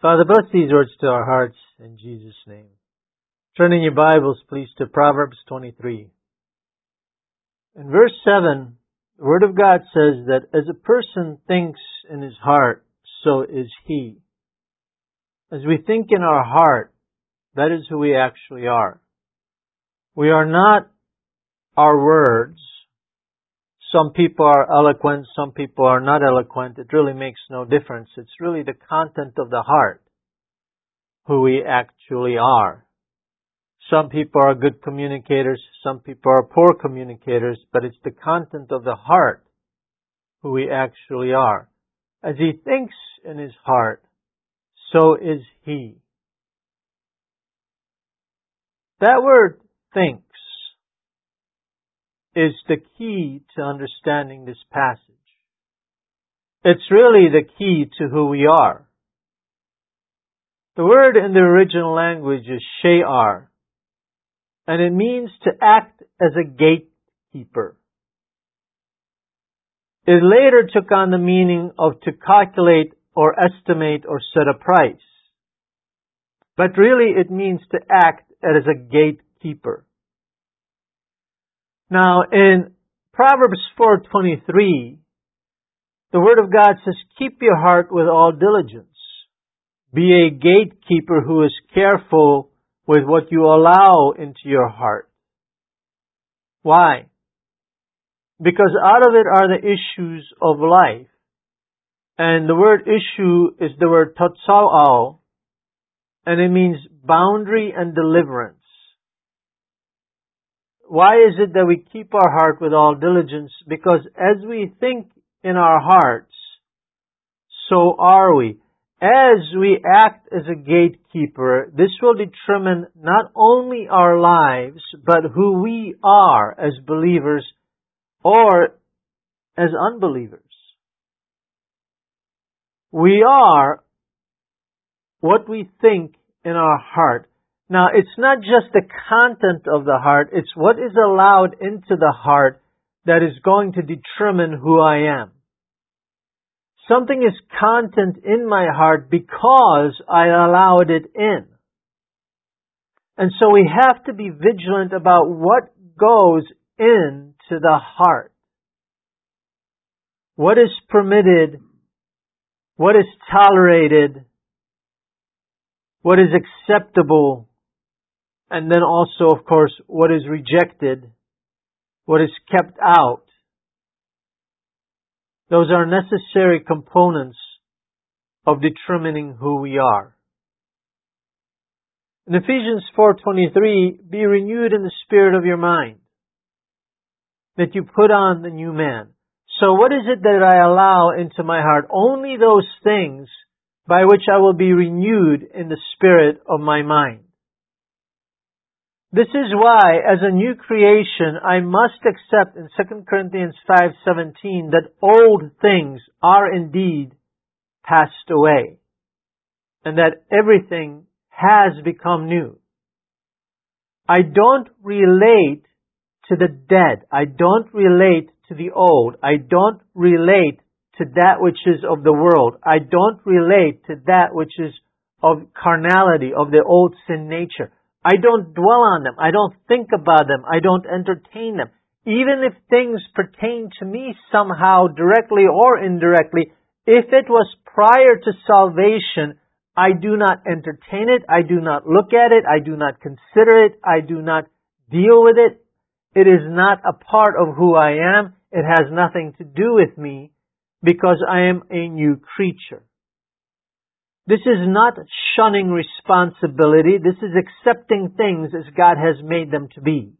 Father, bless these words to our hearts in Jesus' name. Turn in your Bibles, please, to Proverbs 23. In verse 7, the Word of God says that as a person thinks in his heart, so is he. As we think in our heart, that is who we actually are. We are not our words. Some people are eloquent, some people are not eloquent. It really makes no difference. It's really the content of the heart, who we actually are. Some people are good communicators, some people are poor communicators, but it's the content of the heart, who we actually are. As he thinks in his heart, so is he. That word thinks is the key to understanding this passage. It's really the key to who we are. The word in the original language is she'ar, and it means to act as a gatekeeper. It later took on the meaning of to calculate or estimate or set a price. But really it means to act as a gatekeeper. Now in Proverbs 4:23, the Word of God says, keep your heart with all diligence. Be a gatekeeper who is careful with what you allow into your heart. Why? Because out of it are the issues of life. And the word issue is the word totsao, and it means boundary and deliverance. Why is it that we keep our heart with all diligence? Because as we think in our hearts, so are we. As we act as a gatekeeper, this will determine not only our lives, but who we are as believers or as unbelievers. We are what we think in our heart. Now, it's not just the content of the heart, it's what is allowed into the heart that is going to determine who I am. Something is content in my heart because I allowed it in. And so we have to be vigilant about what goes into the heart. What is permitted, what is tolerated, what is acceptable, and then also, of course, what is rejected, what is kept out. Those are necessary components of determining who we are. In Ephesians 4:23, be renewed in the spirit of your mind, that you put on the new man. So what is it that I allow into my heart? Only those things by which I will be renewed in the spirit of my mind. This is why, as a new creation, I must accept in 2 Corinthians 5:17 that old things are indeed passed away, and that everything has become new. I don't relate to the dead. I don't relate to the old. I don't relate to that which is of the world. I don't relate to that which is of carnality, of the old sin nature. I don't dwell on them. I don't think about them. I don't entertain them. Even if things pertain to me somehow, directly or indirectly, if it was prior to salvation, I do not entertain it. I do not look at it. I do not consider it. I do not deal with it. It is not a part of who I am. It has nothing to do with me because I am a new creature. This is not shunning responsibility. This is accepting things as God has made them to be.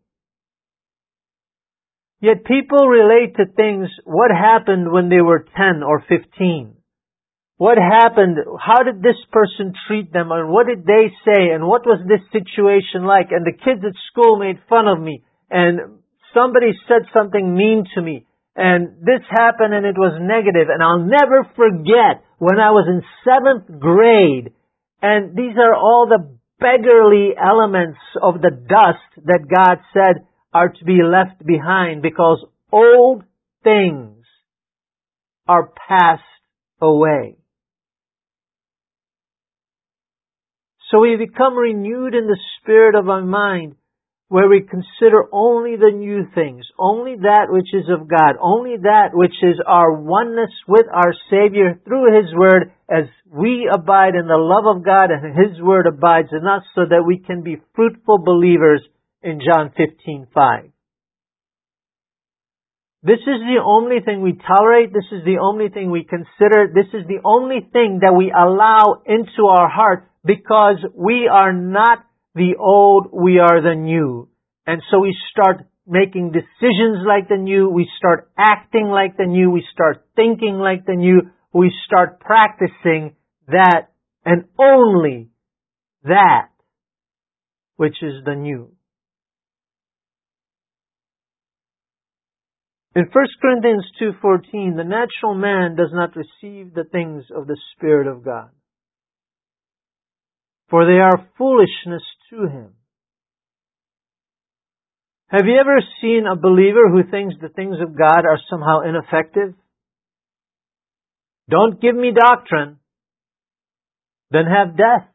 Yet people relate to things, what happened when they were 10 or 15? What happened? How did this person treat them? And what did they say? And what was this situation like? And the kids at school made fun of me. And somebody said something mean to me. And this happened and it was negative. And I'll never forget when I was in 7th grade. And these are all the beggarly elements of the dust that God said are to be left behind because old things are passed away. So we become renewed in the spirit of our mind, where we consider only the new things, only that which is of God, only that which is our oneness with our Savior through His Word, as we abide in the love of God and His Word abides in us, so that we can be fruitful believers in John 15:5. This is the only thing we tolerate. This is the only thing we consider. This is the only thing that we allow into our heart, because we are not the old, we are the new. And so we start making decisions like the new. We start acting like the new. We start thinking like the new. We start practicing that and only that which is the new. In 1 Corinthians 2:14, the natural man does not receive the things of the Spirit of God, for they are foolishness to him. Have you ever seen a believer who thinks the things of God are somehow ineffective? Don't give me doctrine, then have death.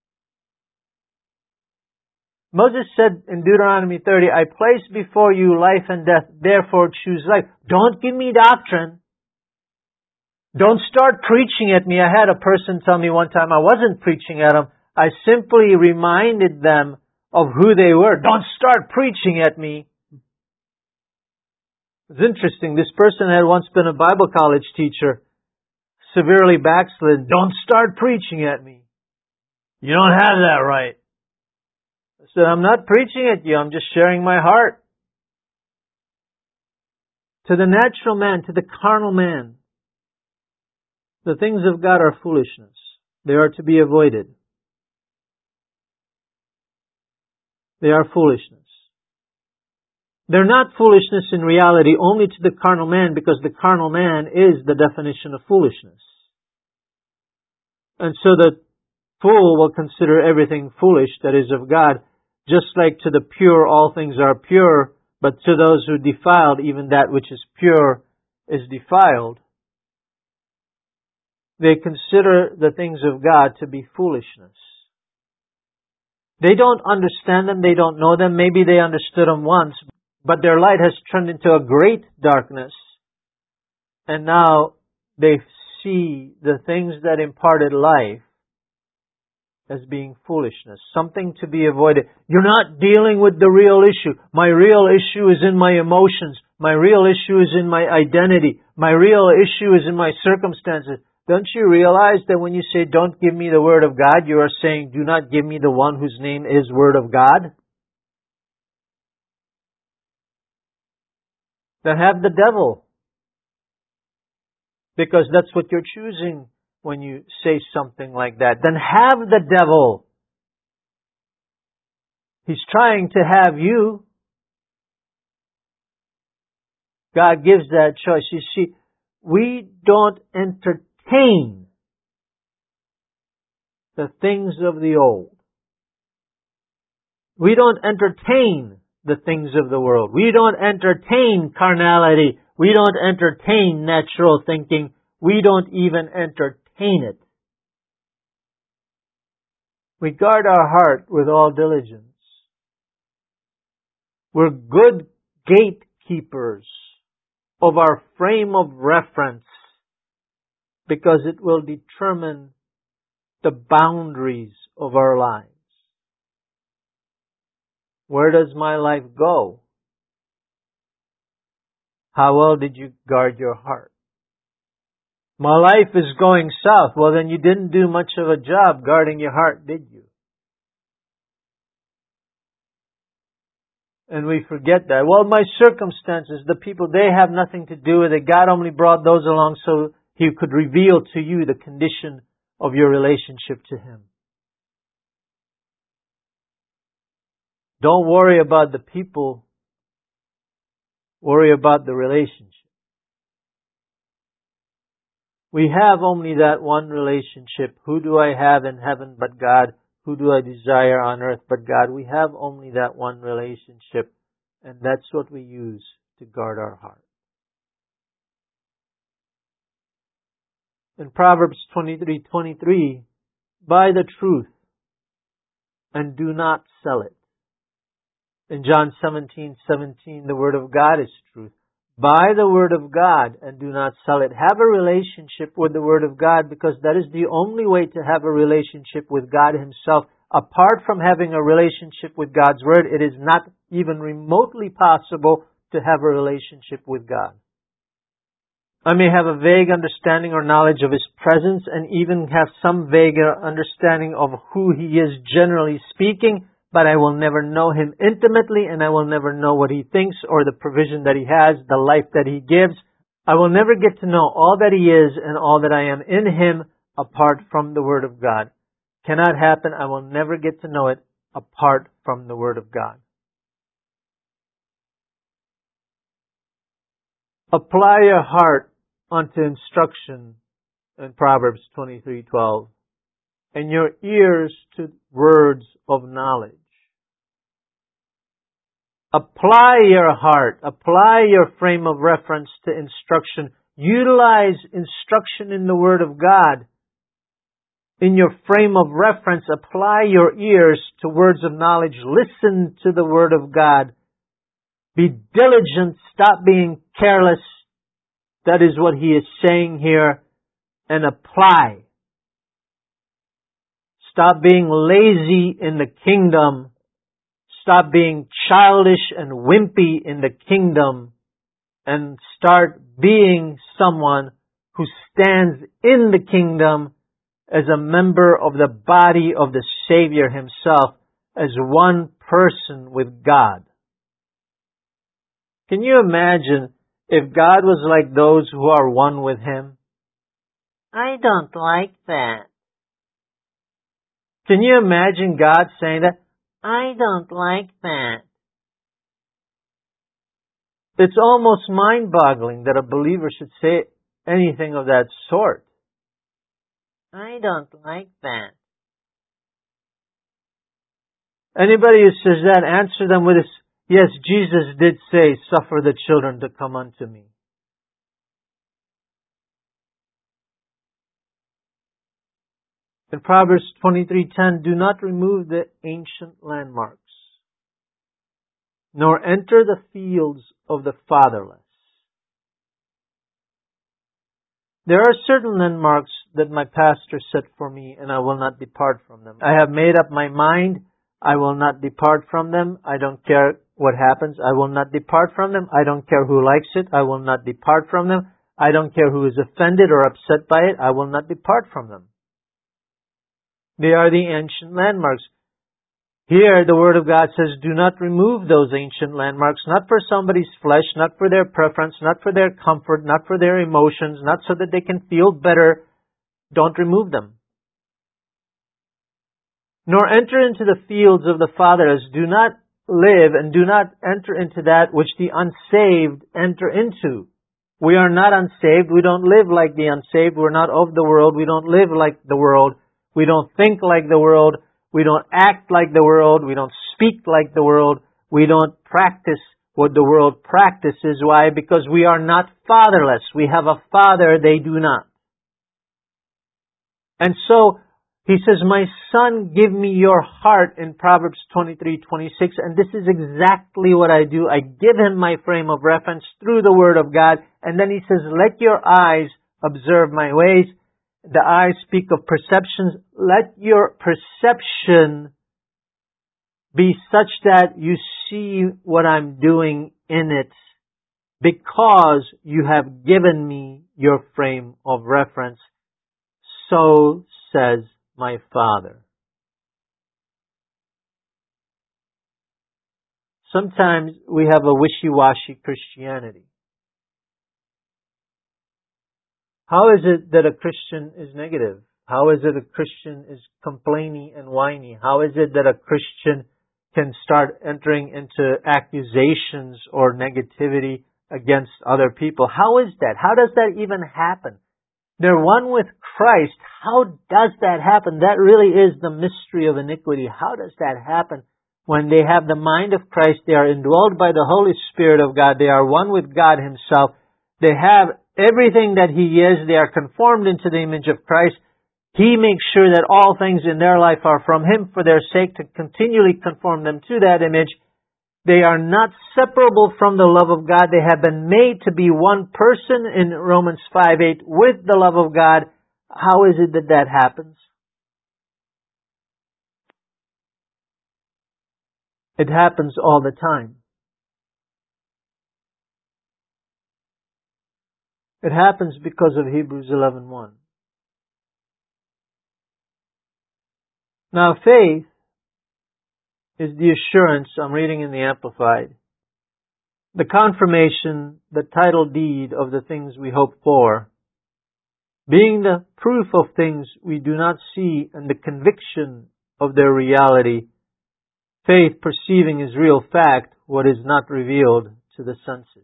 Moses said in Deuteronomy 30, I place before you life and death, therefore choose life. Don't give me doctrine. Don't start preaching at me. I had a person tell me one time, I wasn't preaching at them. I simply reminded them of who they were. Don't start preaching at me. It's interesting. This person had once been a Bible college teacher, severely backslidden. Don't start preaching at me. You don't have that right. I said, I'm not preaching at you. I'm just sharing my heart. To the natural man, to the carnal man, the things of God are foolishness. They are to be avoided. They are foolishness. They're not foolishness in reality only to the carnal man, because the carnal man is the definition of foolishness. And so the fool will consider everything foolish that is of God, just like to the pure all things are pure, but to those who defiled, even that which is pure is defiled. They consider the things of God to be foolishness. They don't understand them, they don't know them, maybe they understood them once, but their light has turned into a great darkness, and now they see the things that imparted life as being foolishness, something to be avoided. You're not dealing with the real issue. My real issue is in my emotions. My real issue is in my identity. My real issue is in my circumstances. Don't you realize that when you say, don't give me the Word of God, you are saying, do not give me the one whose name is Word of God? Then have the devil. Because that's what you're choosing when you say something like that. Then have the devil. He's trying to have you. God gives that choice. You see, we don't entertain the things of the old. We don't entertain the things of the world. We don't entertain carnality. We don't entertain natural thinking. We don't even entertain it. We guard our heart with all diligence. We're good gatekeepers of our frame of reference, because it will determine the boundaries of our lives. Where does my life go? How well did you guard your heart? My life is going south. Well, then you didn't do much of a job guarding your heart, did you? And we forget that. Well, my circumstances, the people, they have nothing to do with it. God only brought those along so He could reveal to you the condition of your relationship to Him. Don't worry about the people. Worry about the relationship. We have only that one relationship. Who do I have in heaven but God? Who do I desire on earth but God? We have only that one relationship, and that's what we use to guard our heart. In Proverbs 23:23, buy the truth and do not sell it. In John 17:17, the Word of God is truth. Buy the Word of God and do not sell it. Have a relationship with the Word of God, because that is the only way to have a relationship with God Himself. Apart from having a relationship with God's Word, it is not even remotely possible to have a relationship with God. I may have a vague understanding or knowledge of His presence and even have some vague understanding of who He is generally speaking, but I will never know Him intimately, and I will never know what He thinks or the provision that He has, the life that He gives. I will never get to know all that He is and all that I am in Him apart from the Word of God. Cannot happen. I will never get to know it apart from the Word of God. Apply your heart unto instruction in Proverbs 23:12, and your ears to words of knowledge. Apply your heart, apply your frame of reference to instruction. Utilize instruction in the Word of God. In your frame of reference, apply your ears to words of knowledge. Listen to the Word of God. Be diligent. Stop being careless. That is what he is saying here. And apply. Stop being lazy in the kingdom. Stop being childish and wimpy in the kingdom. And start being someone who stands in the kingdom as a member of the body of the Savior Himself, as one person with God. Can you imagine if God was like those who are one with Him? I don't like that. Can you imagine God saying that? I don't like that. It's almost mind-boggling that a believer should say anything of that sort. I don't like that. Anybody who says that, answer them with this: yes, Jesus did say, suffer the children to come unto me. In Proverbs 23:10, do not remove the ancient landmarks, nor enter the fields of the fatherless. There are certain landmarks that my pastor set for me, and I will not depart from them. I have made up my mind. I will not depart from them. I don't care what happens. I will not depart from them. I don't care who likes it. I will not depart from them. I don't care who is offended or upset by it. I will not depart from them. They are the ancient landmarks. Here, the Word of God says, do not remove those ancient landmarks, not for somebody's flesh, not for their preference, not for their comfort, not for their emotions, not so that they can feel better. Don't remove them. Nor enter into the fields of the fatherless. Do not live and do not enter into that which the unsaved enter into. We are not unsaved. We don't live like the unsaved. We're not of the world. We don't live like the world. We don't think like the world. We don't act like the world. We don't speak like the world. We don't practice what the world practices. Why? Because we are not fatherless. We have a father, they do not. And so, he says, my son, give me your heart in Proverbs 23:26. And this is exactly what I do. I give him my frame of reference through the Word of God. And then he says, let your eyes observe my ways. The eyes speak of perceptions. Let your perception be such that you see what I'm doing in it, because you have given me your frame of reference. So says my Father. Sometimes we have a wishy-washy Christianity. How is it that a Christian is negative? How is it a Christian is complaining and whiny? How is it that a Christian can start entering into accusations or negativity against other people? How is that? How does that even happen? They're one with Christ. How does that happen? That really is the mystery of iniquity. How does that happen? When they have the mind of Christ, they are indwelled by the Holy Spirit of God. They are one with God Himself. They have everything that He is. They are conformed into the image of Christ. He makes sure that all things in their life are from Him for their sake, to continually conform them to that image. They are not separable from the love of God. They have been made to be one person in Romans 5:8 with the love of God. How is it that that happens? It happens all the time. It happens because of Hebrews 11:1. Now faith is the assurance, I'm reading in the Amplified, the confirmation, the title deed of the things we hope for, being the proof of things we do not see and the conviction of their reality. Faith perceiving as real fact what is not revealed to the senses.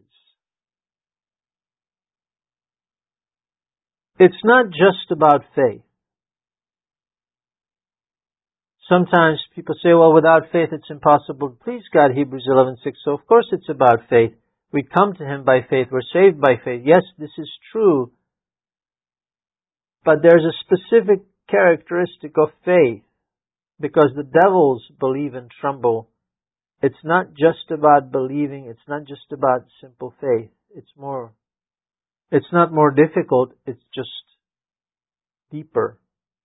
It's not just about faith. Sometimes people say, well, without faith it's impossible to please God, Hebrews 11:6. So of course it's about faith. We come to Him by faith. We're saved by faith. Yes, this is true. But there's a specific characteristic of faith, because the devils believe and tremble. It's not just about believing. It's not just about simple faith. It's not more difficult. It's just deeper.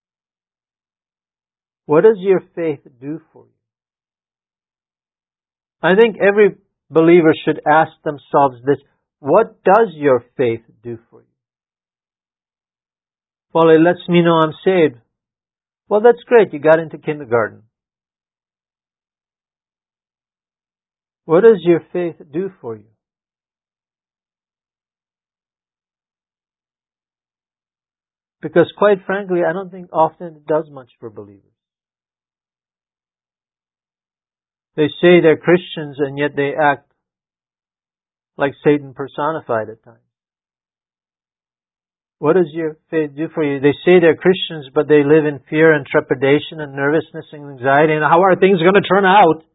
What does your faith do for you? I think every believer should ask themselves this: what does your faith do for you? Well, it lets me know I'm saved. Well, that's great. You got into kindergarten. What does your faith do for you? Because quite frankly, I don't think often it does much for believers. They say they're Christians and yet they act like Satan personified at times. What does your faith do for you? They say they're Christians, but they live in fear and trepidation and nervousness and anxiety. And how are things going to turn out?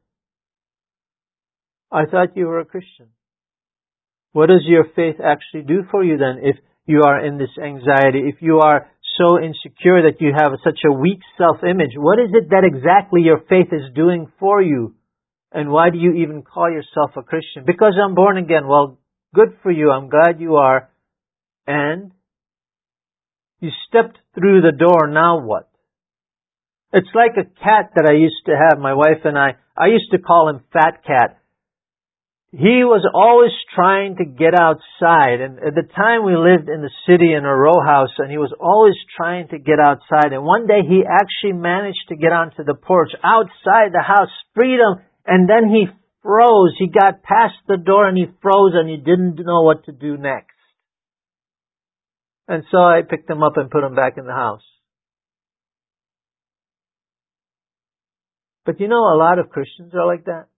I thought you were a Christian. What does your faith actually do for you then, if you are in this anxiety, if you are so insecure that you have such a weak self-image? What is it that exactly your faith is doing for you? And why do you even call yourself a Christian? Because I'm born again. Well, good for you. I'm glad you are. And you stepped through the door, now what? It's like a cat that I used to have, my wife and I used to call him Fat Cat. He was always trying to get outside, and at the time we lived in the city in a row house, and he was always trying to get outside. And one day he actually managed to get onto the porch outside the house, freedom, and then he froze. He got past the door and he froze, and he didn't know what to do next. And so I picked him up and put him back in the house. But you know, a lot of Christians are like that.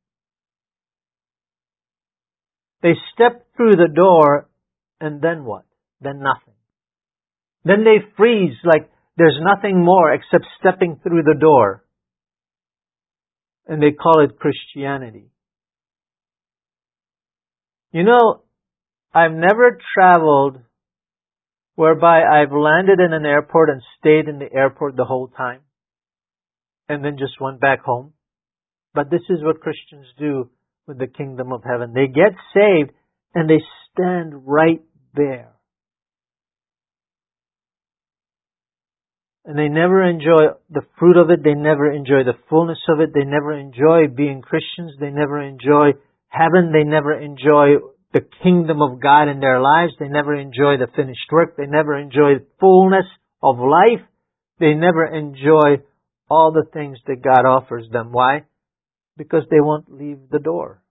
They step through the door, and then what? Then nothing. Then they freeze like there's nothing more except stepping through the door. And they call it Christianity. You know, I've never traveled whereby I've landed in an airport and stayed in the airport the whole time, and then just went back home. But this is what Christians do with the kingdom of heaven. They get saved and they stand right there. And they never enjoy the fruit of it. They never enjoy the fullness of it. They never enjoy being Christians. They never enjoy heaven. They never enjoy the kingdom of God in their lives. They never enjoy the finished work. They never enjoy fullness of life. They never enjoy all the things that God offers them. Why? Because they won't leave the door.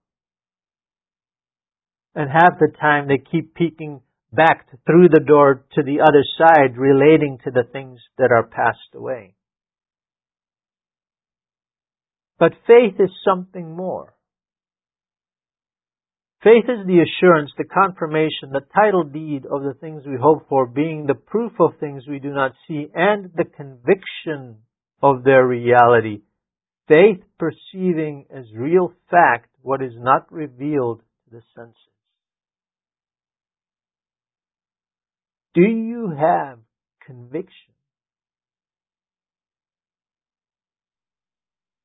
And half the time they keep peeking back through the door to the other side, relating to the things that are passed away. But faith is something more. Faith is the assurance, the confirmation, the title deed of the things we hope for, being the proof of things we do not see, and the conviction of their reality. Faith perceiving as real fact what is not revealed to the senses. Do you have conviction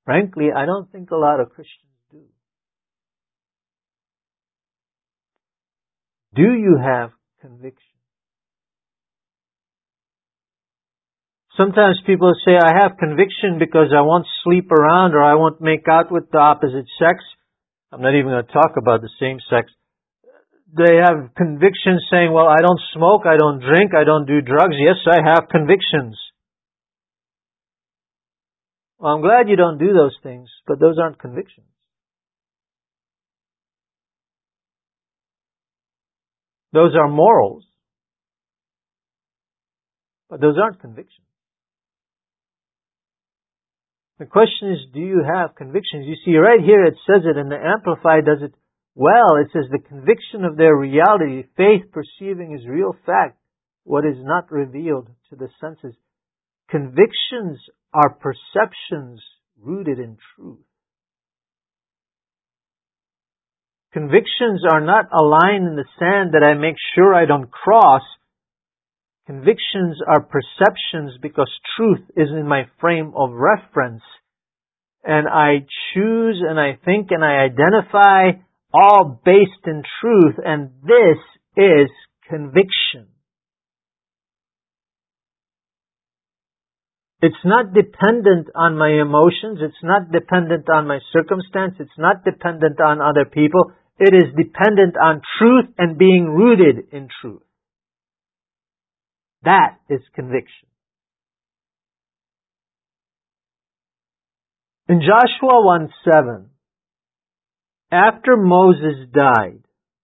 Frankly, I don't think a lot of Christians do. Do you have conviction? Sometimes people say, I have conviction because I won't sleep around or I won't make out with the opposite sex. I'm not even going to talk about the same sex. They have convictions saying, well, I don't smoke, I don't drink, I don't do drugs. Yes, I have convictions. Well, I'm glad you don't do those things, but those aren't convictions. Those are morals, but those aren't convictions. The question is, do you have convictions? You see, right here it says it, and the Amplified does it well. It says, the conviction of their reality, faith perceiving as real fact what is not revealed to the senses. Convictions are perceptions rooted in truth. Convictions are not a line in the sand that I make sure I don't cross. Convictions are perceptions because truth is in my frame of reference. And I choose and I think and I identify all based in truth. And this is conviction. It's not dependent on my emotions. It's not dependent on my circumstance. It's not dependent on other people. It is dependent on truth and being rooted in truth. That is conviction. In Joshua 1:7, after Moses died,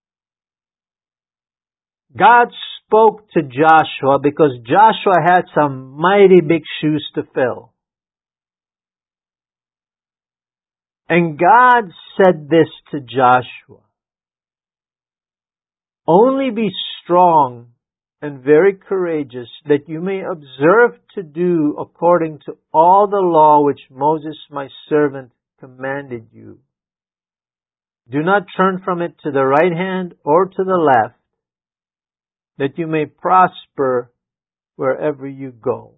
God spoke to Joshua because Joshua had some mighty big shoes to fill. And God said this to Joshua, only be strong and very courageous, that you may observe to do according to all the law which Moses my servant commanded you. Do not turn from it to the right hand or to the left, that you may prosper wherever you go.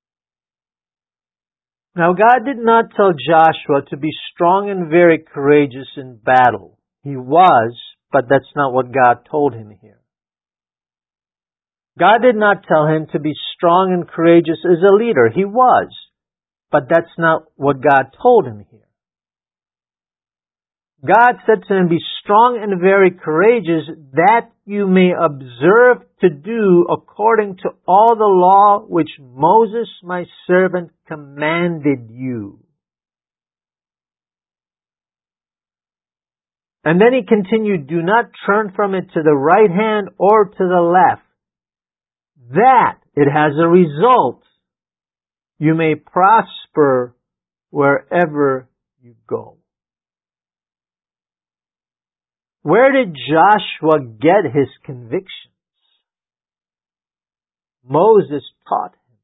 Now God did not tell Joshua to be strong and very courageous in battle. He was, but that's not what God told him here. God did not tell him to be strong and courageous as a leader. He was, but that's not what God told him here. God said to him, be strong and very courageous, that you may observe to do according to all the law which Moses my servant commanded you. And then he continued, do not turn from it to the right hand or to the left, that it has a result. You may prosper wherever you go. Where did Joshua get his convictions? Moses taught him.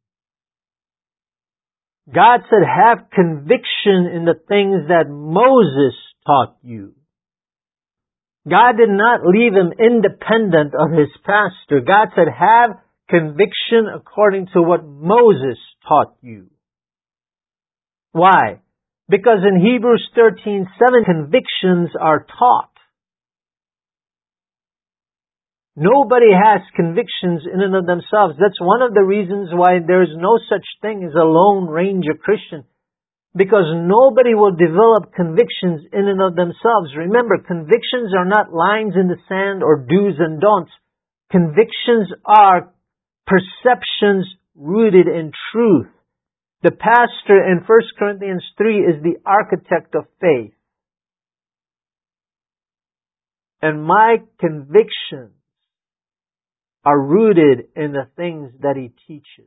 God said, have conviction in the things that Moses taught you. God did not leave him independent of his pastor. God said, have conviction according to what Moses taught you. Why? Because in Hebrews 13:7, convictions are taught. Nobody has convictions in and of themselves. That's one of the reasons why there's no such thing as a Lone Ranger Christian. Because nobody will develop convictions in and of themselves. Remember, convictions are not lines in the sand or do's and don'ts. Convictions are perceptions rooted in truth. The pastor in 1 Corinthians 3 is the architect of faith. And my convictions are rooted in the things that he teaches.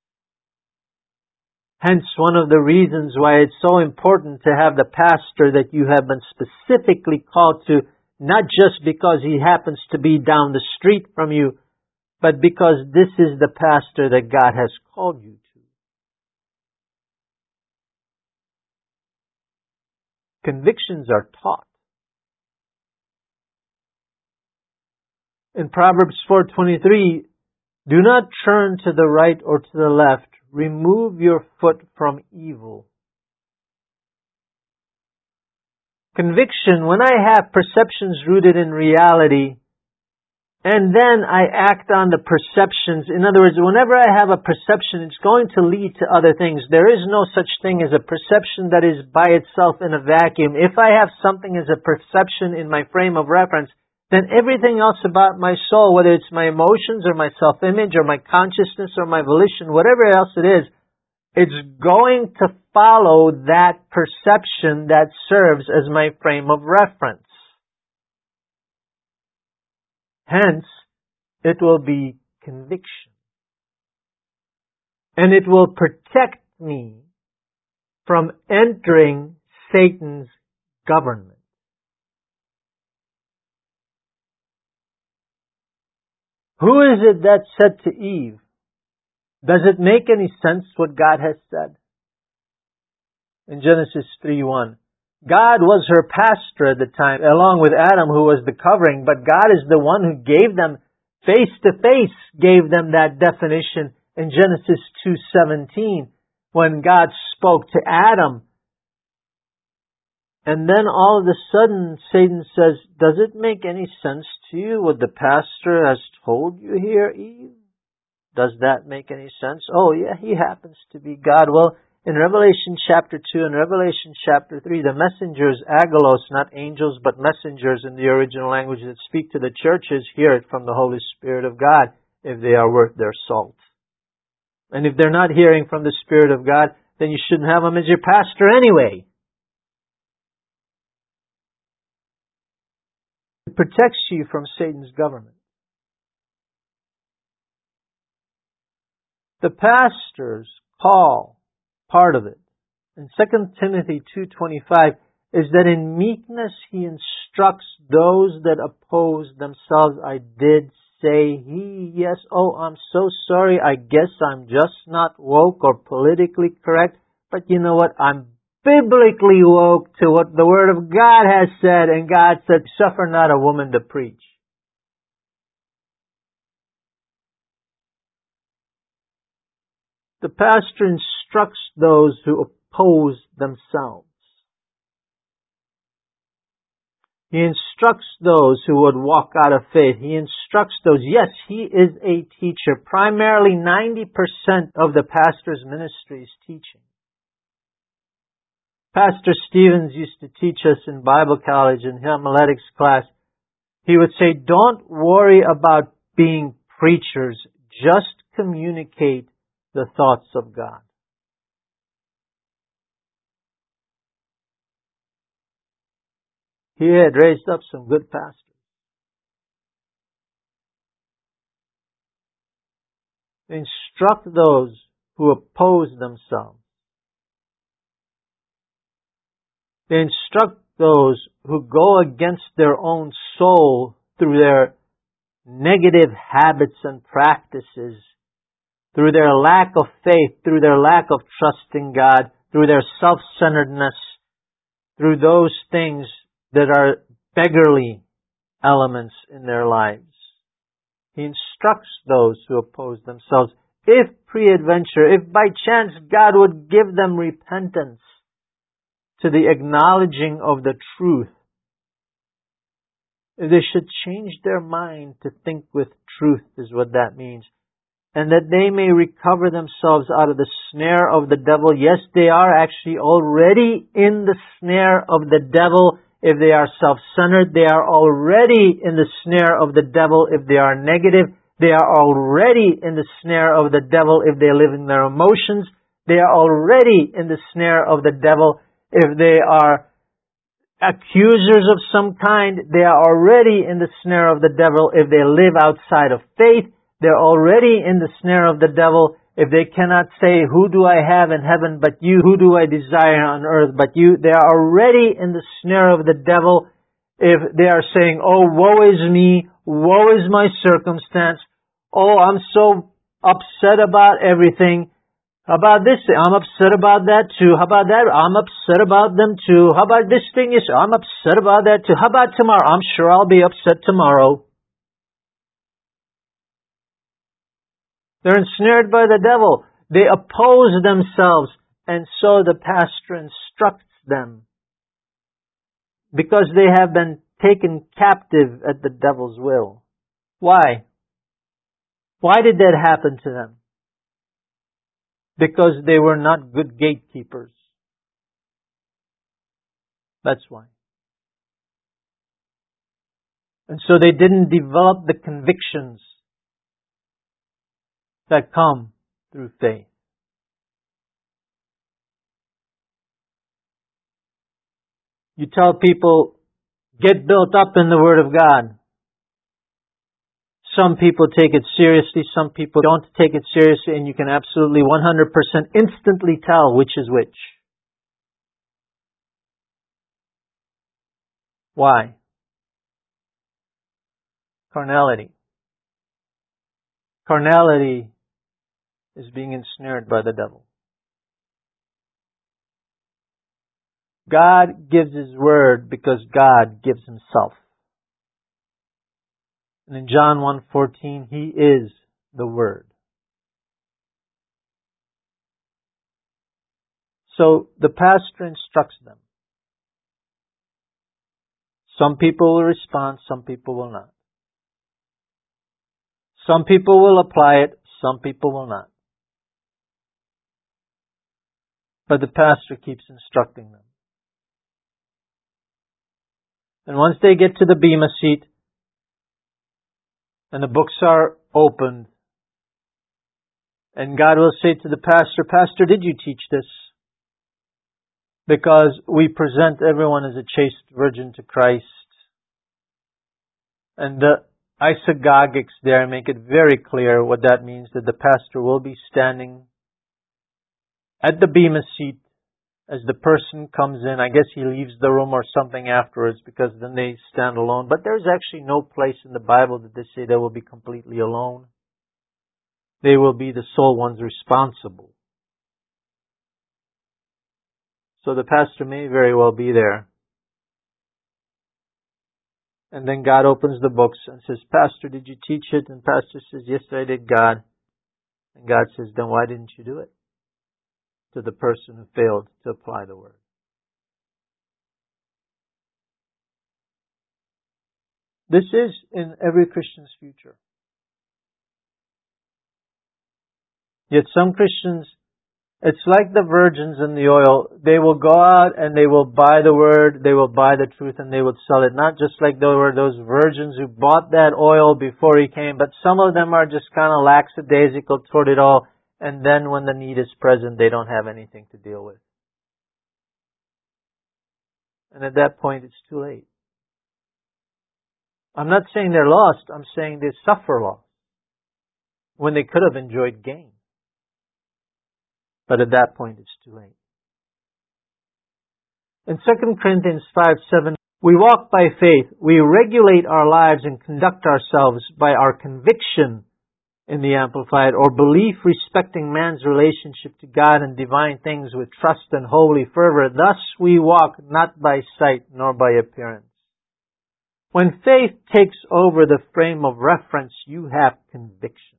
Hence, one of the reasons why it's so important to have the pastor that you have been specifically called to, not just because he happens to be down the street from you, but because this is the pastor that God has called you to. Convictions are taught. In Proverbs 4:23, do not turn to the right or to the left. Remove your foot from evil. Conviction, when I have perceptions rooted in reality, and then I act on the perceptions. In other words, whenever I have a perception, it's going to lead to other things. There is no such thing as a perception that is by itself in a vacuum. If I have something as a perception in my frame of reference, then everything else about my soul, whether it's my emotions or my self-image or my consciousness or my volition, whatever else it is, it's going to follow that perception that serves as my frame of reference. Hence, it will be conviction. And it will protect me from entering Satan's government. Who is it that said to Eve, does it make any sense what God has said? In Genesis 3:1. God was her pastor at the time, along with Adam, who was the covering, but God is the one who gave them, face to face, gave them that definition in Genesis 2:17, when God spoke to Adam. And then all of a sudden, Satan says, does it make any sense to you what the pastor has told you here, Eve? Does that make any sense? Oh yeah, he happens to be God. Well, in Revelation chapter 2 and Revelation chapter 3, the messengers, angelos, not angels, but messengers in the original language that speak to the churches, hear it from the Holy Spirit of God if they are worth their salt. And if they're not hearing from the Spirit of God, then you shouldn't have them as your pastor anyway. It protects you from Satan's government. The pastor's call, part of it, in 2 Timothy 2:25, is that in meekness he instructs those that oppose themselves. I did say he, yes, oh, I'm so sorry, I guess I'm just not woke or politically correct, but you know what, I'm biblically woke to what the Word of God has said, and God said, suffer not a woman to preach. The pastor instructs those who oppose themselves. He instructs those who would walk out of faith. He instructs those. Yes, he is a teacher. Primarily 90% of the pastor's ministry is teaching. Pastor Stevens used to teach us in Bible college in homiletics class. He would say, don't worry about being preachers. Just communicate the thoughts of God. He had raised up some good pastors. Instruct those who oppose themselves. They instruct those who go against their own soul through their negative habits and practices, through their lack of faith, through their lack of trust in God, through their self-centeredness, through those things that are beggarly elements in their lives. He instructs those who oppose themselves. If peradventure, if by chance God would give them repentance to the acknowledging of the truth, they should change their mind to think with truth, is what that means. And that they may recover themselves out of the snare of the devil. Yes, they are actually already in the snare of the devil if they are self-centered. They are already in the snare of the devil if they are negative. They are already in the snare of the devil if they live in their emotions. They are already in the snare of the devil if they are accusers of some kind. They are already in the snare of the devil if they live outside of faith. They're already in the snare of the devil if they cannot say, who do I have in heaven but you? Who do I desire on earth but you? They are already in the snare of the devil if they are saying, oh, woe is me, woe is my circumstance, oh, I'm so upset about everything. How about this? I'm upset about that too. How about that? I'm upset about them too. How about this thing? Yes, I'm upset about that too. How about tomorrow? I'm sure I'll be upset tomorrow. They're ensnared by the devil. They oppose themselves. And so the pastor instructs them. Because they have been taken captive at the devil's will. Why? Why did that happen to them? Because they were not good gatekeepers. That's why. And so they didn't develop the convictions that come through faith. You tell people, get built up in the Word of God. Some people take it seriously, some people don't take it seriously, and you can absolutely 100% instantly tell which is which. Why? Carnality. Carnality is being ensnared by the devil. God gives His Word because God gives Himself. And in John 1:14, He is the Word. So the pastor instructs them. Some people will respond, some people will not. Some people will apply it, some people will not. But the pastor keeps instructing them. And once they get to the bema seat, and the books are opened, and God will say to the pastor, Pastor, did you teach this? Because we present everyone as a chaste virgin to Christ. And the isagogics there make it very clear what that means, that the pastor will be standing at the bema seat as the person comes in. I guess he leaves the room or something afterwards, because then they stand alone. But there's actually no place in the Bible that they say they will be completely alone. They will be the sole ones responsible. So the pastor may very well be there. And then God opens the books and says, Pastor, did you teach it? And pastor says, yes, I did, God. And God says, then why didn't you do it? To the person who failed to apply the Word. This is in every Christian's future. Yet some Christians, it's like the virgins in the oil. They will go out and they will buy the Word, they will buy the truth, and they will sell it. Not just like there were those virgins who bought that oil before He came, but some of them are just kind of lackadaisical toward it all. And then when the need is present, they don't have anything to deal with. And at that point, it's too late. I'm not saying they're lost. I'm saying they suffer loss when they could have enjoyed gain. But at that point, it's too late. In 2 Corinthians 5:7, we walk by faith. We regulate our lives and conduct ourselves by our conviction in the Amplified, or belief respecting man's relationship to God and divine things with trust and holy fervor. Thus we walk not by sight nor by appearance. When faith takes over the frame of reference, you have conviction.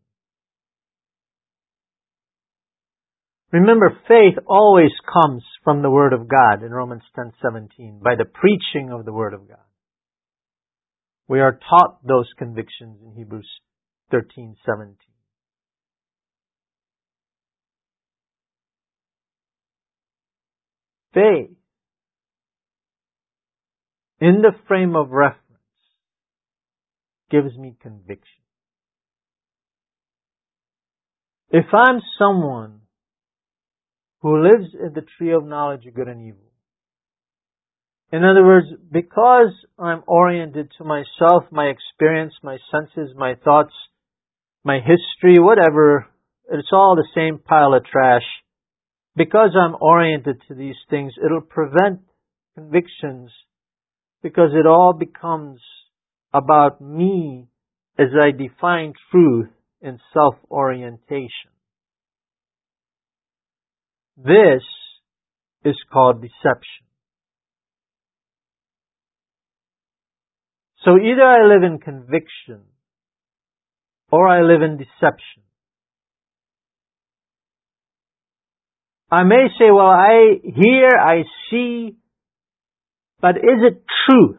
Remember, faith always comes from the Word of God in Romans 10:17, by the preaching of the Word of God. We are taught those convictions in Hebrews 13:17. Faith, in the frame of reference, gives me conviction. If I'm someone who lives in the tree of knowledge of good and evil, in other words, because I'm oriented to myself, my experience, my senses, my thoughts, my history, whatever, it's all the same pile of trash. Because I'm oriented to these things, it'll prevent convictions, because it all becomes about me as I define truth in self-orientation. This is called deception. So either I live in conviction or I live in deception. I may say, well, I hear, I see, But is it truth?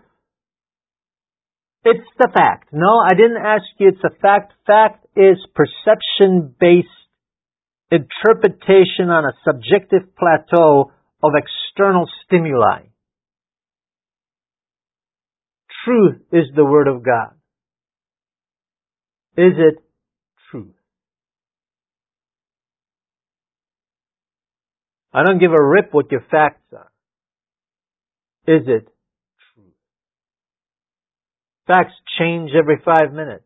It's the fact. No, I didn't ask you it's a fact. Fact is perception-based interpretation on a subjective plateau of external stimuli. Truth is the Word of God. Is it truth? I don't give a rip what your facts are. Is it true? Facts change every 5 minutes.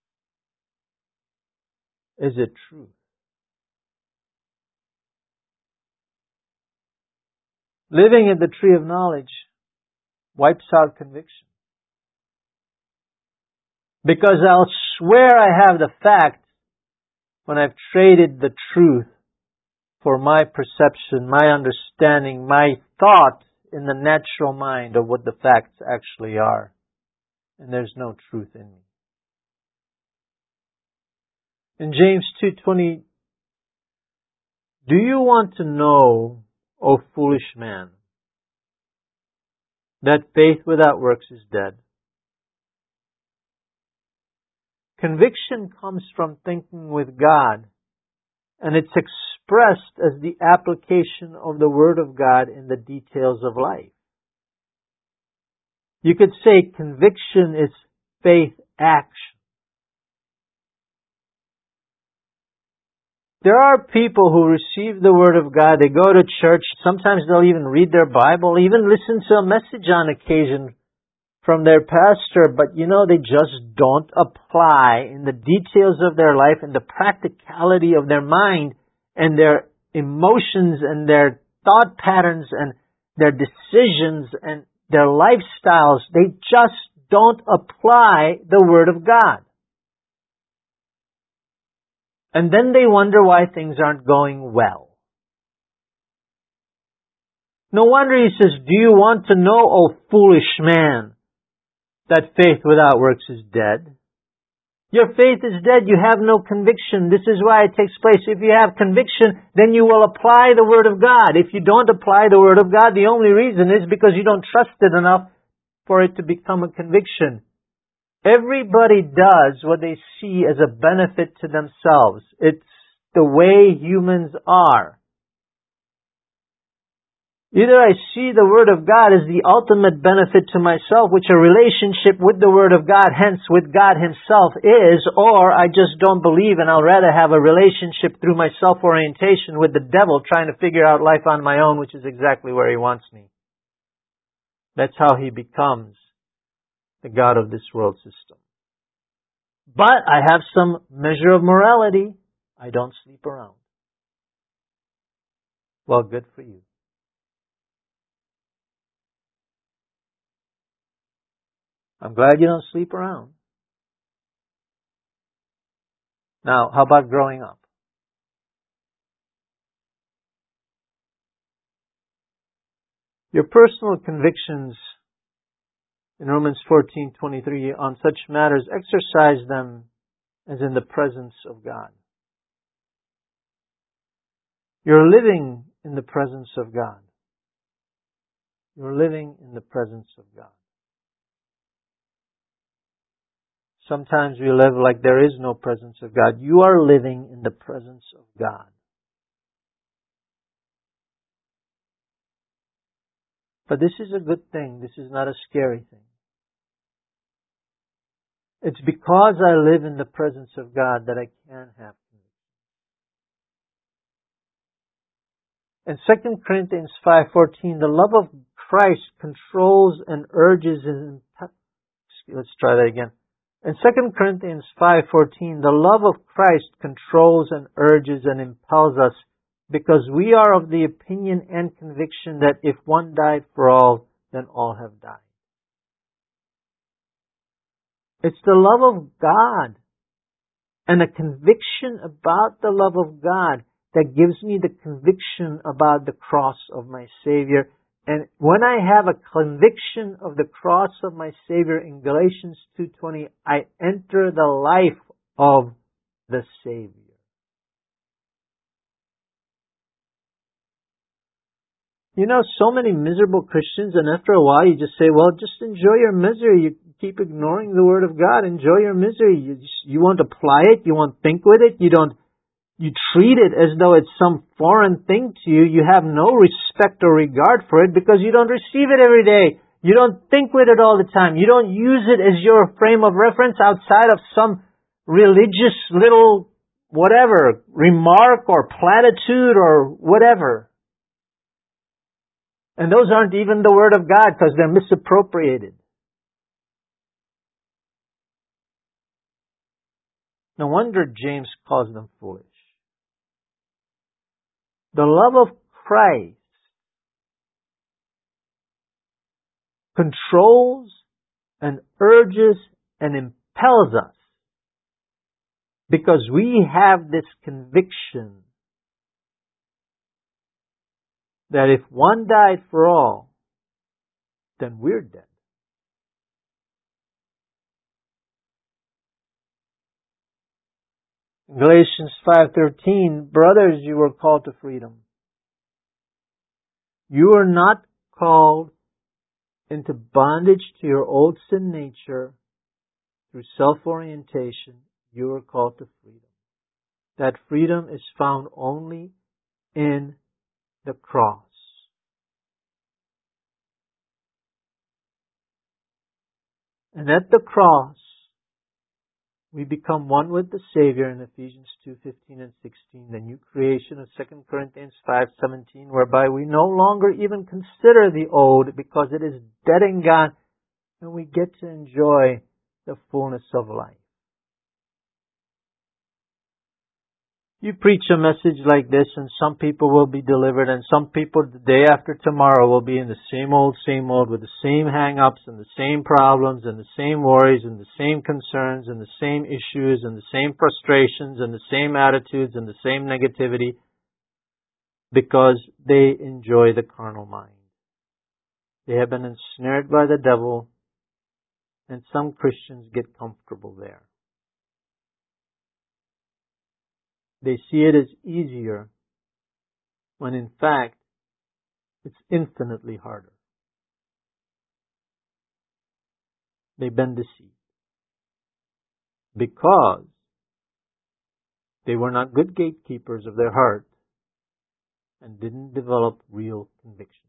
Is it true? Living at the tree of knowledge wipes out conviction. Because I'll swear I have the fact when I've traded the truth for my perception, my understanding, my thought in the natural mind of what the facts actually are. And there's no truth in me. In James 2:20, do you want to know, O foolish man, that faith without works is dead? Conviction comes from thinking with God, and it's expressed as the application of the Word of God in the details of life. You could say conviction is faith action. There are people who receive the Word of God, they go to church, sometimes they'll even read their Bible, even listen to a message on occasion from their pastor, but they just don't apply in the details of their life and the practicality of their mind and their emotions and their thought patterns and their decisions and their lifestyles. They just don't apply the Word of God. And then they wonder why things aren't going well. No wonder he says, do you want to know, O foolish man, that faith without works is dead? Your faith is dead. You have no conviction. This is why it takes place. If you have conviction, then you will apply the Word of God. If you don't apply the Word of God, the only reason is because you don't trust it enough for it to become a conviction. Everybody does what they see as a benefit to themselves. It's the way humans are. Either I see the Word of God as the ultimate benefit to myself, which a relationship with the Word of God, hence with God Himself is, or I just don't believe and I'll rather have a relationship through my self-orientation with the devil trying to figure out life on my own, which is exactly where he wants me. That's how he becomes the God of this world system. But I have some measure of morality. I don't sleep around. Well, good for you. I'm glad you don't sleep around. Now, how about growing up? Your personal convictions in Romans 14:23 on such matters, exercise them as in the presence of God. You're living in the presence of God. You're living in the presence of God. Sometimes we live like there is no presence of God. You are living in the presence of God. But this is a good thing. This is not a scary thing. It's because I live in the presence of God that I can have conviction. In 2 Corinthians 5:14, the love of Christ controls and urges and... Let's try that again. In 2 Corinthians 5:14, the love of Christ controls and urges and impels us because we are of the opinion and conviction that if one died for all, then all have died. It's the love of God and a conviction about the love of God that gives me the conviction about the cross of my Savior. And when I have a conviction of the cross of my Savior in Galatians 2:20, I enter the life of the Savior. You know, so many miserable Christians, and after a while you just say, well, just enjoy your misery. You keep ignoring the Word of God. Enjoy your misery. You won't apply it. You won't think with it. You treat it as though it's some foreign thing to you. You have no respect or regard for it because you don't receive it every day. You don't think with it all the time. You don't use it as your frame of reference outside of some religious little whatever, remark or platitude or whatever. And those aren't even the Word of God because they're misappropriated. No wonder James calls them foolish. The love of Christ controls and urges and impels us because we have this conviction that if one died for all, then we're dead. In Galatians 5:13, brothers, you were called to freedom. You are not called into bondage to your old sin nature through self-orientation. You are called to freedom. That freedom is found only in the cross. And at the cross, we become one with the Savior in Ephesians 2:15 and 16, the new creation of 2 Corinthians 5:17, whereby we no longer even consider the old because it is dead and gone, and we get to enjoy the fullness of life. You preach a message like this and some people will be delivered, and some people the day after tomorrow will be in the same old with the same hang-ups and the same problems and the same worries and the same concerns and the same issues and the same frustrations and the same attitudes and the same negativity because they enjoy the carnal mind. They have been ensnared by the devil, and some Christians get comfortable there. They see it as easier when in fact it's infinitely harder. They've been deceived because they were not good gatekeepers of their heart and didn't develop real conviction.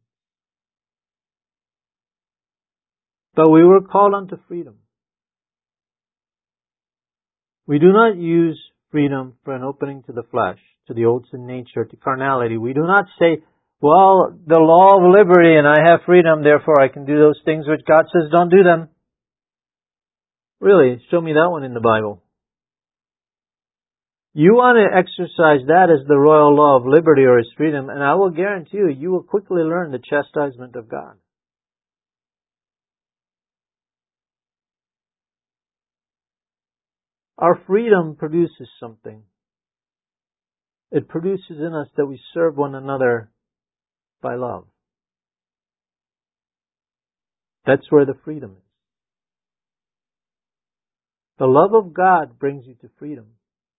But we were called unto freedom. We do not use freedom for an opening to the flesh, to the old sin nature, to carnality. We do not say, well, the law of liberty and I have freedom, therefore I can do those things which God says don't do them. Really, show me that one in the Bible. You want to exercise that as the royal law of liberty or as freedom, and I will guarantee you, you will quickly learn the chastisement of God. Our freedom produces something. It produces in us that we serve one another by love. That's where the freedom is. The love of God brings you to freedom.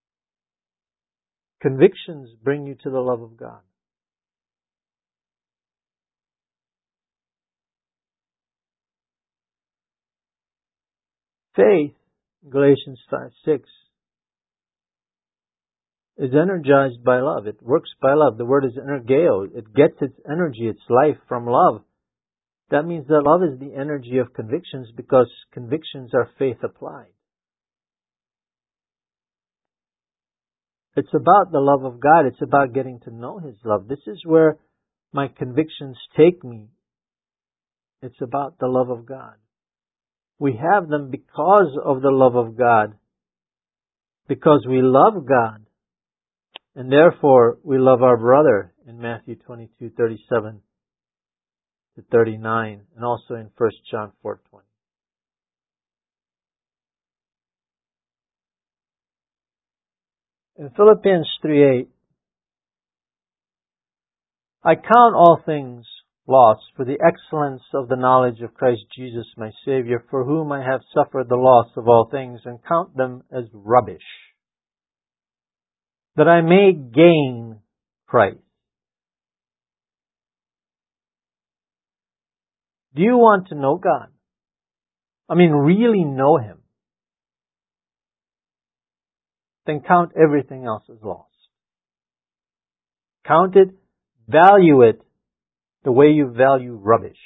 Convictions bring you to the love of God. Faith, Galatians 5:6, is energized by love. It works by love. The word is energeo. It gets its energy, its life from love. That means that love is the energy of convictions because convictions are faith applied. It's about the love of God. It's about getting to know His love. This is where my convictions take me. It's about the love of God. We have them because of the love of God. Because we love God. And therefore we love our brother in Matthew 22:37 to 39 and also in 1 John 4:20. In Philippians 3:8, I count all things lost for the excellence of the knowledge of Christ Jesus my Savior, for whom I have suffered the loss of all things, and count them as rubbish, that I may gain Christ Do you want to know God? I mean, really know Him? Then count everything else as lost. Count it, value it the way you value rubbish.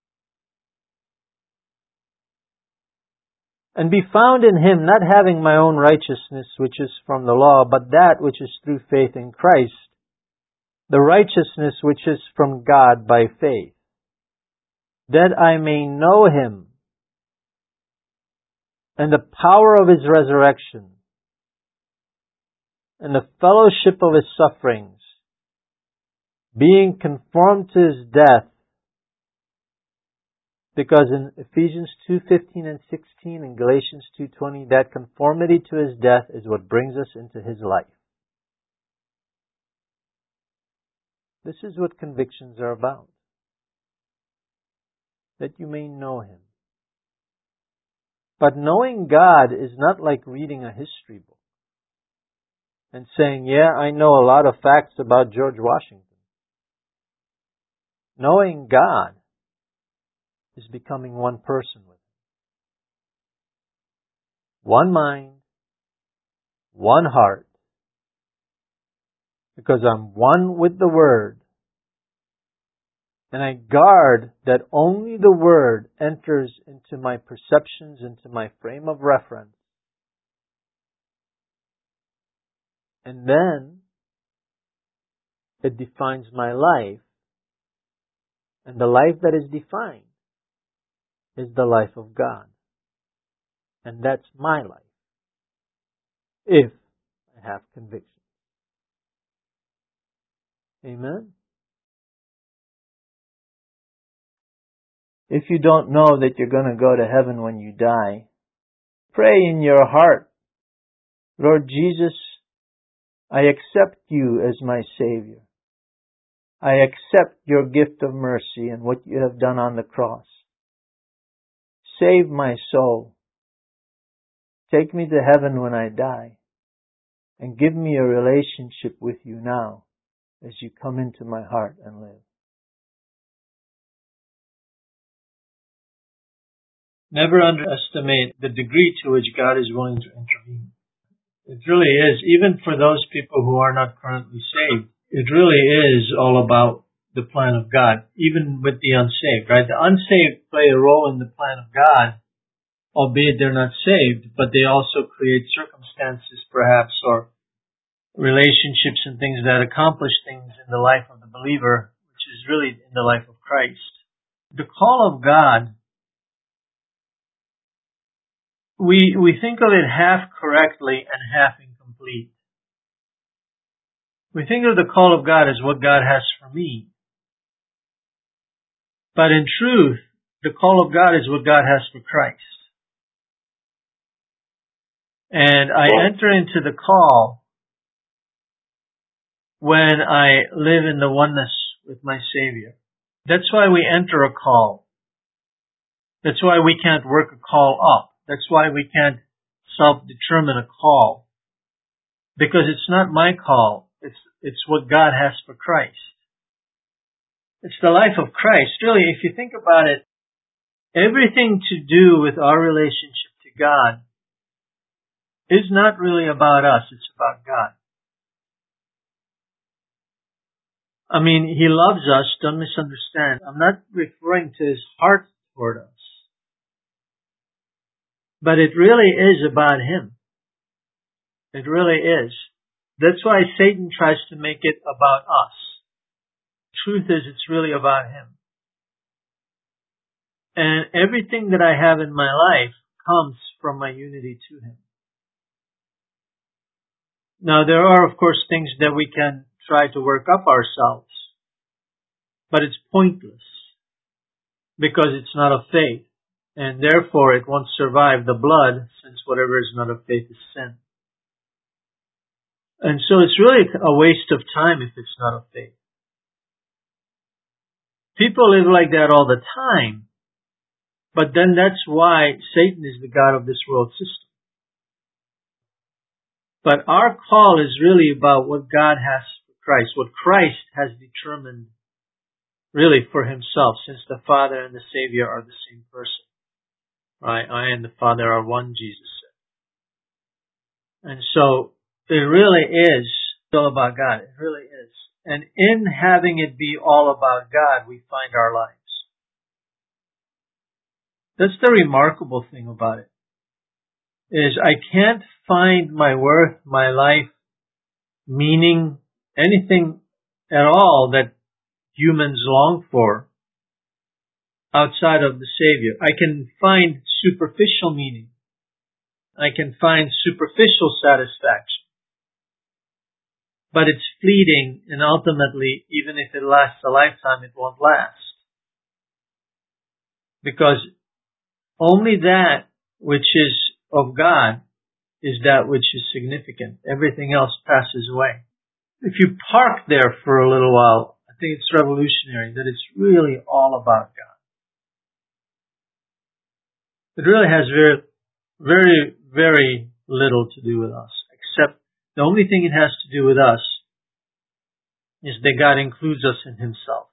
And be found in Him, not having my own righteousness which is from the law, but that which is through faith in Christ, the righteousness which is from God by faith, that I may know Him and the power of His resurrection and the fellowship of His sufferings, being conformed to His death, because in Ephesians 2:15 and 16 and Galatians 2:20, that conformity to His death is what brings us into His life. This is what convictions are about. That you may know Him. But knowing God is not like reading a history book and saying, yeah, I know a lot of facts about George Washington. Knowing God is becoming one person with Him. One mind, one heart, because I'm one with the Word, and I guard that only the Word enters into my perceptions, into my frame of reference, and then it defines my life, and the life that is defined is the life of God. And that's my life, if I have conviction. Amen? If you don't know that you're going to go to heaven when you die, pray in your heart, Lord Jesus, I accept You as my Savior. I accept Your gift of mercy and what You have done on the cross. Save my soul. Take me to heaven when I die. And give me a relationship with You now as You come into my heart and live. Never underestimate the degree to which God is willing to intervene. It really is, even for those people who are not currently saved, it really is all about the plan of God, even with the unsaved, right? The unsaved play a role in the plan of God, albeit they're not saved, but they also create circumstances perhaps or relationships and things that accomplish things in the life of the believer, which is really in the life of Christ. The call of God, we think of it half correctly and half incomplete. We think of the call of God as what God has for me. But in truth, the call of God is what God has for Christ. And I enter into the call when I live in the oneness with my Savior. That's why we enter a call. That's why we can't work a call up. That's why we can't self-determine a call. Because it's not my call. It's what God has for Christ. It's the life of Christ. Really, if you think about it, everything to do with our relationship to God is not really about us. It's about God. I mean, He loves us. Don't misunderstand. I'm not referring to His heart toward us. But it really is about Him. It really is. That's why Satan tries to make it about us. Truth is, it's really about Him. And everything that I have in my life comes from my unity to Him. Now, there are, of course, things that we can try to work up ourselves. But it's pointless. Because it's not of faith. And therefore, it won't survive the blood, since whatever is not of faith is sin. And so it's really a waste of time if it's not of faith. People live like that all the time. But then that's why Satan is the god of this world system. But our call is really about what God has for Christ, what Christ has determined really for himself, since the Father and the Savior are the same person. Right? I and the Father are one, Jesus said. And so it really is all about God. It really is. And in having it be all about God, we find our lives. That's the remarkable thing about it. Is I can't find my worth, my life, meaning, anything at all that humans long for outside of the Savior. I can find superficial meaning. I can find superficial satisfaction. But it's fleeting, and ultimately, even if it lasts a lifetime, it won't last. Because only that which is of God is that which is significant. Everything else passes away. If you park there for a little while, I think it's revolutionary that it's really all about God. It really has very, very, very little to do with us, except the only thing it has to do with us is that God includes us in Himself.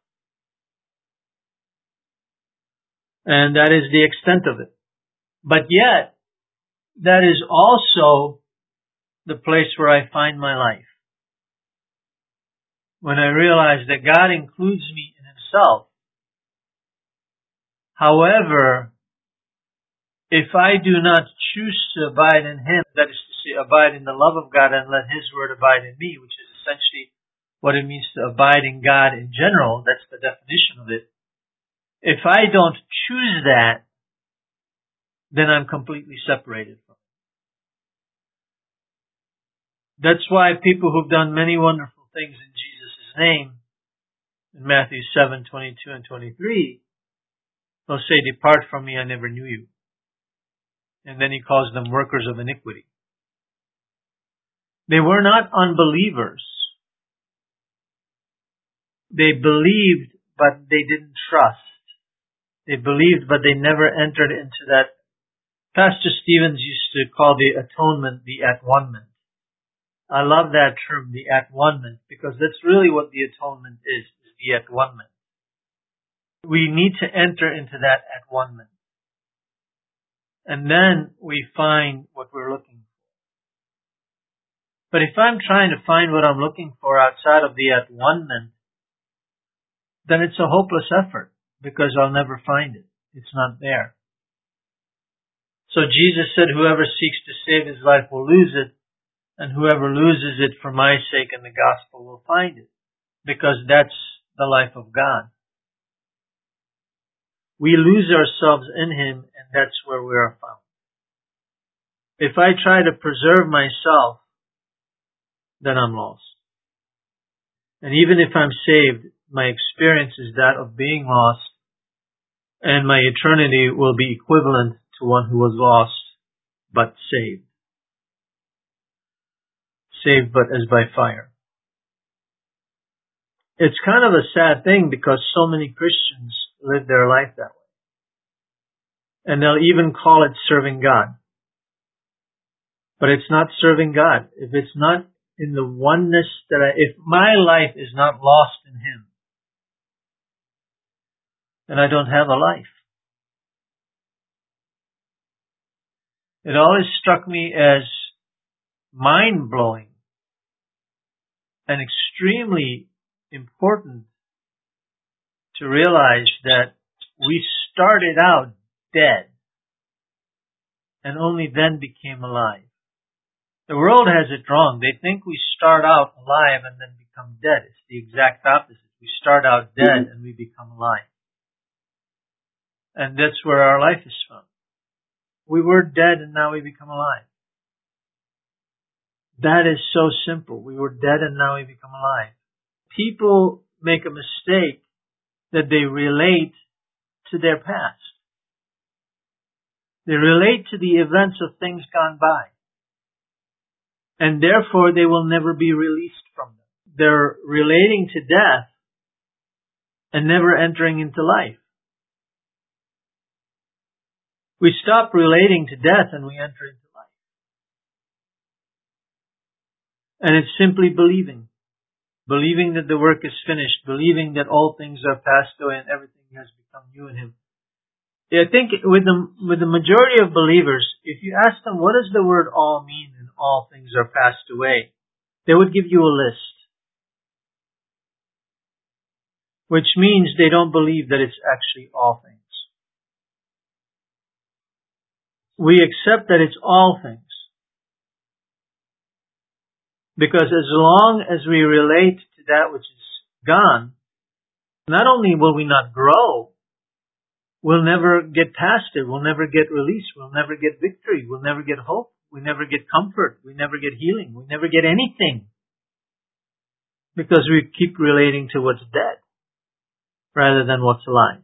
And that is the extent of it. But yet, that is also the place where I find my life. When I realize that God includes me in Himself. However, if I do not choose to abide in Him, that is to say, abide in the love of God and let His Word abide in me, which is essentially what it means to abide in God in general, that's the definition of it. If I don't choose that, then I'm completely separated from it. That's why people who've done many wonderful things in Jesus' name, in Matthew 7:22 and 23, they'll say, "Depart from me, I never knew you." And then He calls them workers of iniquity. They were not unbelievers. They believed, but they didn't trust. They believed, but they never entered into that. Pastor Stevens used to call the atonement the at-one-ment. I love that term, the at-one-ment, because that's really what the atonement is the at-one-ment. We need to enter into that at-one-ment. And then we find what we're looking for. But if I'm trying to find what I'm looking for outside of the at-one-ment, then it's a hopeless effort, because I'll never find it. It's not there. So Jesus said, whoever seeks to save his life will lose it, and whoever loses it for my sake and the gospel will find it, because that's the life of God. We lose ourselves in Him, and that's where we are found. If I try to preserve myself, then I'm lost. And even if I'm saved, my experience is that of being lost, and my eternity will be equivalent to one who was lost, but saved. Saved but as by fire. It's kind of a sad thing because so many Christians live their life that way. And they'll even call it serving God. But it's not serving God. If it's not in the oneness if my life is not lost in Him, then I don't have a life. It always struck me as mind-blowing and extremely important to realize that we started out dead and only then became alive. The world has it wrong. They think we start out alive and then become dead. It's the exact opposite. We start out dead and we become alive. And that's where our life is found. We were dead and now we become alive. That is so simple. We were dead and now we become alive. People make a mistake that they relate to their past. They relate to the events of things gone by. And therefore they will never be released from them. They're relating to death and never entering into life. We stop relating to death and we enter into life. And it's simply believing. believing that the work is finished, believing that all things are passed away and everything has become new in Him. I think with the majority of believers, if you ask them what does the word all mean and all things are passed away, they would give you a list. Which means they don't believe that it's actually all things. We accept that it's all things. Because as long as we relate to that which is gone, not only will we not grow, we'll never get past it, we'll never get release, we'll never get victory, we'll never get hope, we never get comfort, we never get healing, we never get anything. Because we keep relating to what's dead rather than what's alive.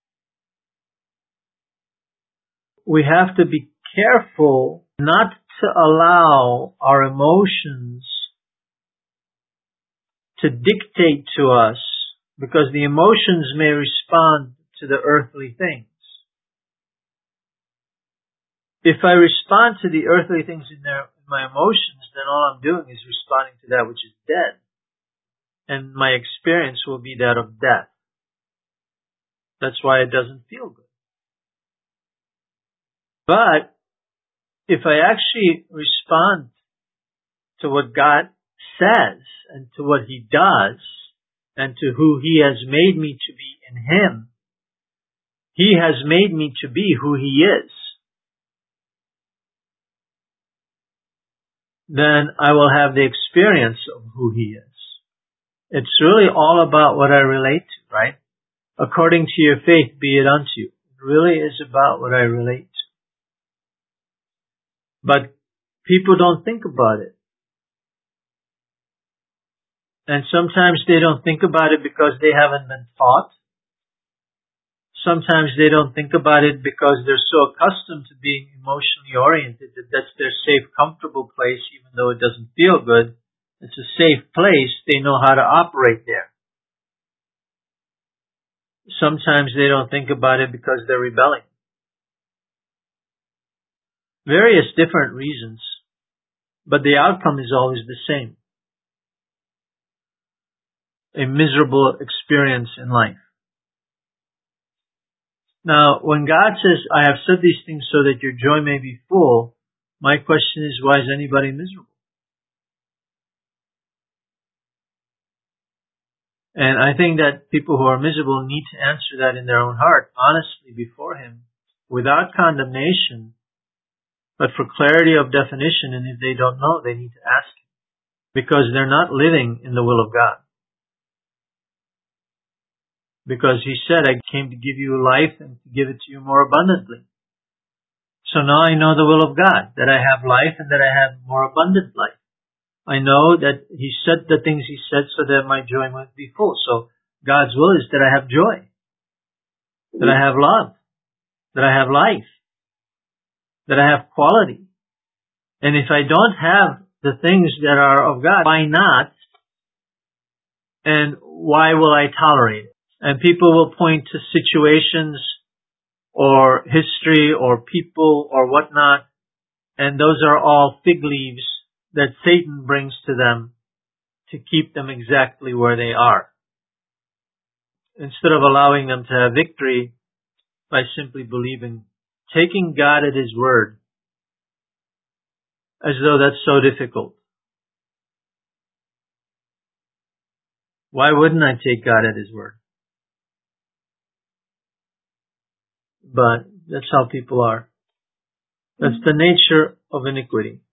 We have to be careful not to allow our emotions to dictate to us, because the emotions may respond to the earthly things. If I respond to the earthly things in my emotions, then all I'm doing is responding to that which is dead. And my experience will be that of death. That's why it doesn't feel good. But if I actually respond to what God says and to what He does and to who He has made me to be in Him, He has made me to be who He is, then I will have the experience of who He is. It's really all about what I relate to, right? According to your faith, be it unto you. It really is about what I relate to. But people don't think about it. And sometimes they don't think about it because they haven't been taught. Sometimes they don't think about it because they're so accustomed to being emotionally oriented that that's their safe, comfortable place, even though it doesn't feel good. It's a safe place. They know how to operate there. Sometimes they don't think about it because they're rebelling. Various different reasons, but the outcome is always the same. A miserable experience in life. Now, when God says, I have said these things so that your joy may be full, my question is, why is anybody miserable? And I think that people who are miserable need to answer that in their own heart, honestly before Him, without condemnation, but for clarity of definition, and if they don't know, they need to ask Him. Because they're not living in the will of God. Because He said, I came to give you life and to give it to you more abundantly. So now I know the will of God, that I have life and that I have more abundant life. I know that He said the things He said so that my joy might be full. So God's will is that I have joy, that I have love, that I have life, that I have quality. And if I don't have the things that are of God, why not? And why will I tolerate it? And people will point to situations or history or people or whatnot, and those are all fig leaves that Satan brings to them to keep them exactly where they are, instead of allowing them to have victory by simply believing, taking God at His word, as though that's so difficult. Why wouldn't I take God at His word? But that's how people are. That's the nature of iniquity.